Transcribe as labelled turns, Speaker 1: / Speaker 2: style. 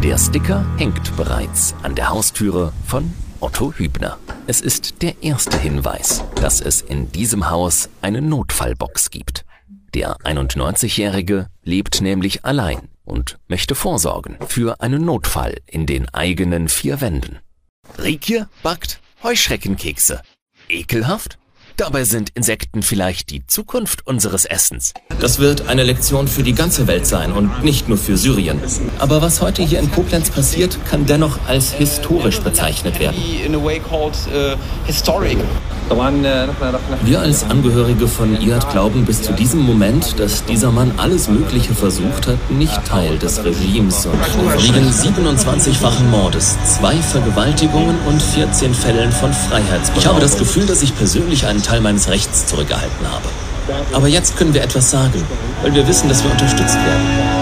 Speaker 1: Der Sticker hängt bereits an der Haustüre von Otto Hübner. Es ist der erste Hinweis, dass es in diesem Haus eine Notfallbox gibt. Der 91-Jährige lebt nämlich allein und möchte vorsorgen für einen Notfall in den eigenen vier Wänden. Riekje backt Heuschreckenkekse. Ekelhaft? Dabei sind Insekten vielleicht die Zukunft unseres Essens.
Speaker 2: Das wird eine Lektion für die ganze Welt sein und nicht nur für Syrien. Aber was heute hier in Koblenz passiert, kann dennoch als historisch bezeichnet werden. Wir als Angehörige von IAD glauben bis zu diesem Moment, dass dieser Mann alles Mögliche versucht hat, nicht Teil des Regimes und wegen 27-fachen Mordes, 2 Vergewaltigungen und 14 Fällen von Freiheitsberaubung. Ich habe das Gefühl, dass ich persönlich einen Teil meines Rechts zurückgehalten habe. Aber jetzt können wir etwas sagen, weil wir wissen, dass wir unterstützt werden.